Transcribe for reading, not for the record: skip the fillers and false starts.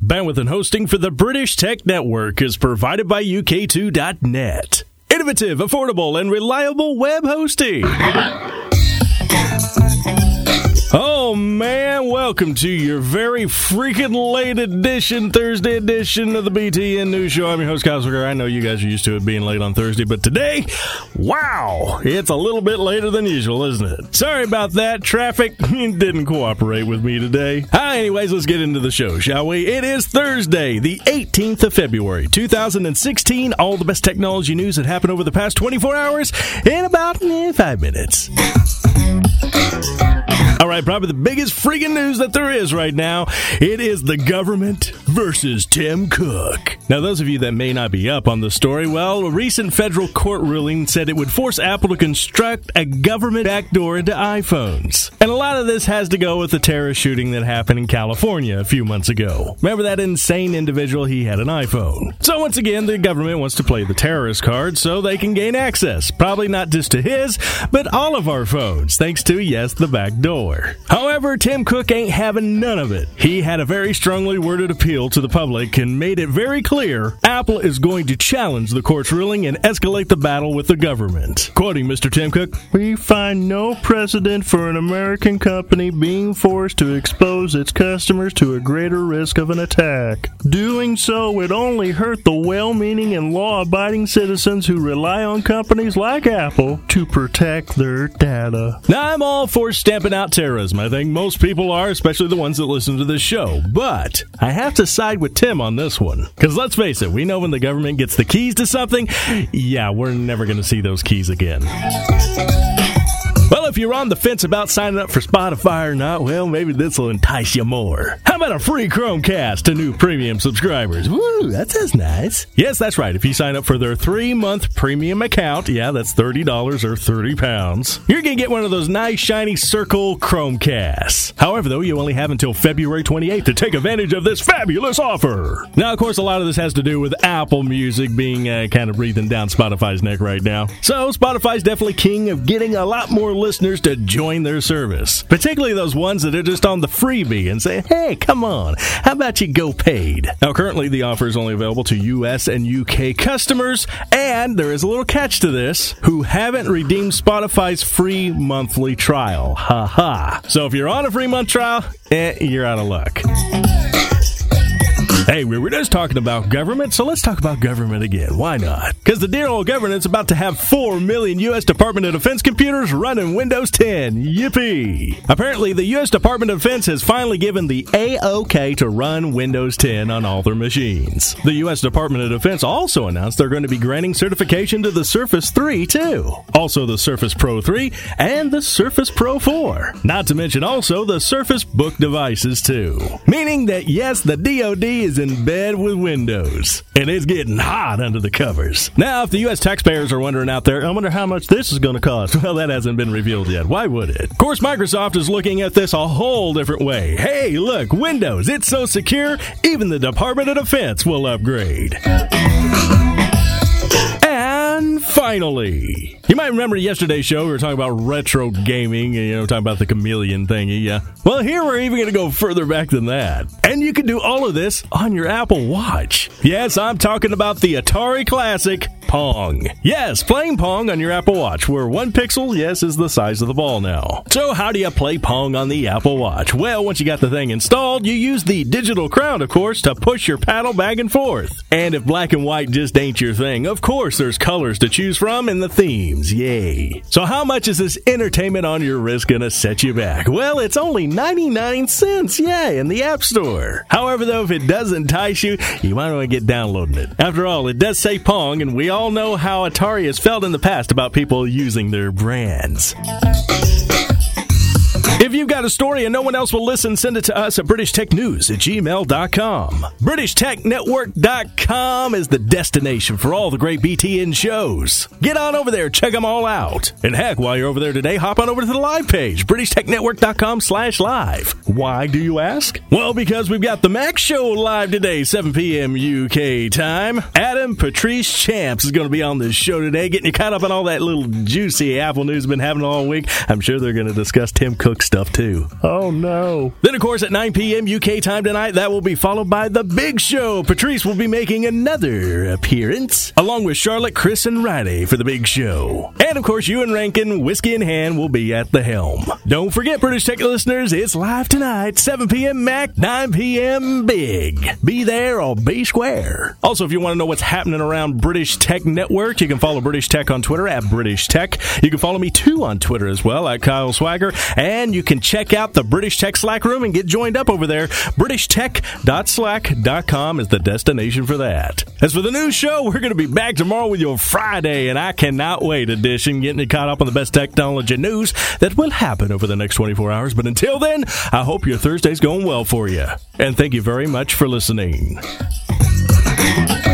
Bandwidth and hosting for the British Tech Network is provided by UK2.net. Innovative, affordable, and reliable web hosting. Oh, man, welcome to your very freaking late edition, Thursday edition of the BTN News Show. I'm your host, Kyle Zucker. I know you guys are used to it being late on Thursday, but today, wow, it's a little bit later than usual, isn't it? Sorry about that. Traffic didn't cooperate with me today. Anyways, let's get into the show, shall we? It is Thursday, the 18th of February, 2016. All the best technology news that happened over the past 24 hours in about 5 minutes. All right, probably the biggest freaking news that there is right now. It is the government versus Tim Cook. Now, those of you that may not be up on the story, well, a recent federal court ruling said it would force Apple to construct a government backdoor into iPhones. And a lot of this has to go with the terrorist shooting that happened in California a few months ago. Remember that insane individual? He had an iPhone. So once again, the government wants to play the terrorist card so they can gain access. Probably not just to his, but all of our phones, thanks to, yes, the back door. However, Tim Cook ain't having none of it. He had a very strongly worded appeal to the public and made it very clear Apple is going to challenge the court's ruling and escalate the battle with the government. Quoting Mr. Tim Cook, "We find no precedent for an American company being forced to expose its customers to a greater risk of an attack. Doing so would only hurt the well-meaning and law-abiding citizens who rely on companies like Apple to protect their data." Now, I'm all for stamping out terrorism. I think most people are, especially the ones that listen to this show. But I have to side with Tim on this one. Because let's face it, we know when the government gets the keys to something, yeah, we're never going to see those keys again. Well, if you're on the fence about signing up for Spotify or not, well, maybe this will entice you more. How about a free Chromecast to new premium subscribers? Woo, that sounds nice. Yes, that's right. If you sign up for their 3-month premium account, yeah, that's $30 or 30 pounds, you're going to get one of those nice, shiny circle Chromecasts. However, though, you only have until February 28th to take advantage of this fabulous offer. Now, of course, a lot of this has to do with Apple Music being kind of breathing down Spotify's neck right now. So, Spotify's definitely king of getting a lot more listeners to join their service, particularly those ones that are just on the freebie and say, hey, come on, how about you go paid? Now, currently, the offer is only available to U.S. and U.K. customers, and there is a little catch to this, who haven't redeemed Spotify's free monthly trial. Ha ha. So if you're on a free month trial, you're out of luck. Hey, we were just talking about government, so let's talk about government again. Why not? Because the dear old government's about to have 4 million U.S. Department of Defense computers running Windows 10. Yippee! Apparently, the U.S. Department of Defense has finally given the A-OK to run Windows 10 on all their machines. The U.S. Department of Defense also announced they're going to be granting certification to the Surface 3, too. Also the Surface Pro 3 and the Surface Pro 4. Not to mention also the Surface Book devices, too. Meaning that, yes, the DoD is in bed with Windows, and it's getting hot under the covers. Now, if the U.S. taxpayers are wondering out there, I wonder how much this is going to cost. Well, that hasn't been revealed yet. Why would it? Of course, Microsoft is looking at this a whole different way. Hey, look, Windows, it's so secure, even the Department of Defense will upgrade. And finally, you might remember yesterday's show, we were talking about retro gaming, talking about the chameleon thingy. Well, here we're even going to go further back than that. And you can do all of this on your Apple Watch. Yes, I'm talking about the Atari classic, Pong. Yes, playing Pong on your Apple Watch, where 1 pixel, yes, is the size of the ball now. So how do you play Pong on the Apple Watch? Well, once you got the thing installed, you use the digital crown, of course, to push your paddle back and forth. And if black and white just ain't your thing, of course there's colors to choose from and the themes. Yay. So how much is this entertainment on your wrist gonna set you back? Well, it's only 99 cents, yay, in the App Store. However, though, if it does entice you, you might want to get downloading it. After all, it does say Pong, and we all know how Atari has felt in the past about people using their brands. If you've got a story and no one else will listen, send it to us at BritishTechNews@gmail.com. BritishTechNetwork.com is the destination for all the great BTN shows. Get on over there, check them all out. And heck, while you're over there today, hop on over to the live page, BritishTechNetwork.com/live. Why, do you ask? Well, because we've got the Mac Show live today, 7 p.m. UK time. Adam Patrice Champs is going to be on this show today, getting you caught up on all that little juicy Apple news we've been having all week. I'm sure they're going to discuss Tim Cook's stuff, too. Oh, no. Then, of course, at 9 p.m. UK time tonight, that will be followed by The Big Show. Patrice will be making another appearance, along with Charlotte, Chris, and Riley for The Big Show. And, of course, Ewan Rankin, Whiskey in Hand, will be at the helm. Don't forget, British Tech listeners, it's live tonight, 7 p.m. Mac, 9 p.m. Big. Be there or be square. Also, if you want to know what's happening around British Tech Network, you can follow British Tech on Twitter at British Tech. You can follow me, too, on Twitter as well, at Kyle Swagger. And you can check out the British Tech Slack room and get joined up over there. BritishTech.slack.com is the destination for that. As for the news show, we're going to be back tomorrow with your Friday, and I cannot wait edition, getting you caught up on the best technology news that will happen over the next 24 hours. But until then, I hope your Thursday's going well for you. And thank you very much for listening.